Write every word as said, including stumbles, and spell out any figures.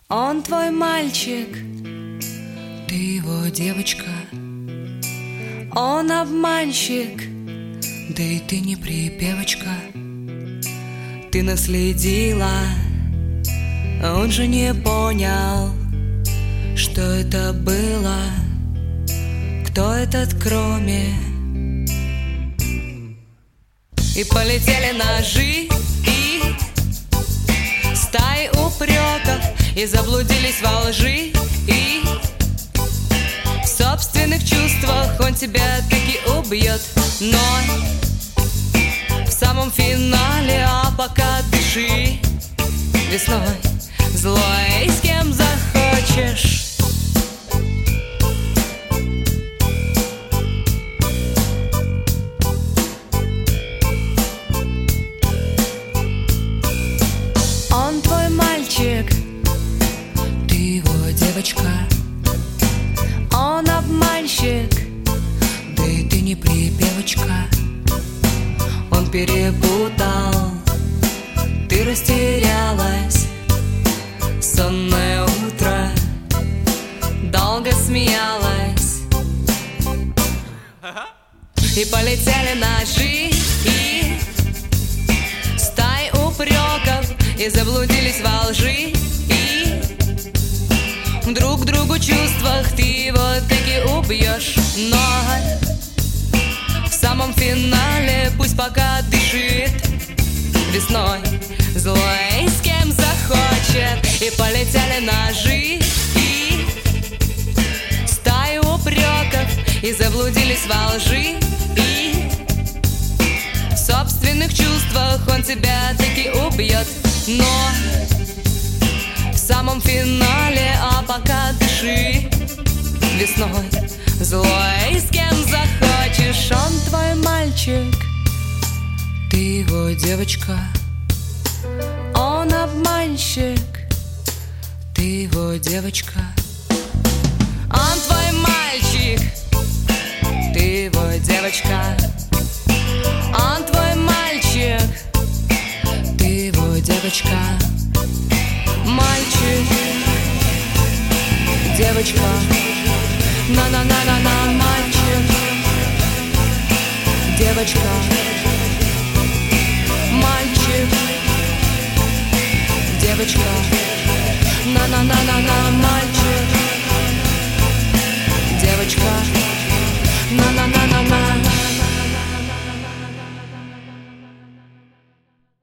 Он твой мальчик, ты его девочка. Он обманщик, да и ты не припевочка. Ты наследила, а он же не понял, что это было. Кто этот кроме? И полетели ножи и стаи упреков, и заблудились во лжи, и в собственных чувствах он тебя таки убьет. Но в самом финале, а пока дыши весной злой, с кем захочешь. Он твой мальчик, ты его девочка. Он обманщик, да и ты не припевочка. Он перепутал, ты растерялась. Сонное утро, долго смеялась. И полетели ножи и стаи упреков, и заблудились во лжи, и друг к другу в чувствах ты его таки убьешь. Но в самом финале пусть пока дышит весной злой, с кем захочет. И полетели ножи и стаи упреков, и заблудились во лжи, и в собственных чувствах он тебя таки убьет. Но в самом финале, а пока дыши весной злой, с кем захочешь. Он твой мальчик, ты его девочка. Он обманщик, ты его девочка. Он твой мальчик, ты его девочка. Он твой мальчик, ты его девочка. Мальчик, девочка. На-на-на-на-на, мальчик, девочка. Мальчик, девочка. На-на-на-на-на, мальчик.